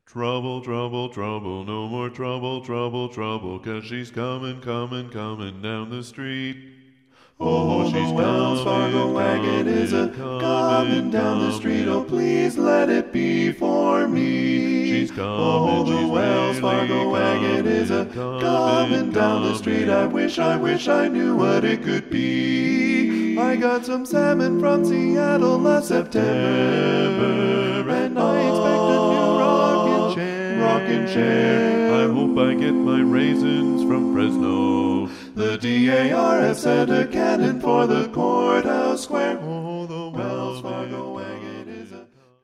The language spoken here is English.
Trouble, trouble, trouble, no more trouble, trouble, trouble, 'cause she's coming, coming, coming down the street. Oh, she's the Wells Fargo wagon is a coming down the street. Oh, please let it be for me. She's coming, oh, the she's Wells Fargo really wagon is a coming down the street. I wish I knew what it could be. I got some salmon from Seattle last September, and I expect a new rocking chair. I hope I get my raisins from Fresno. The DAR has sent a cannon for the courthouse square.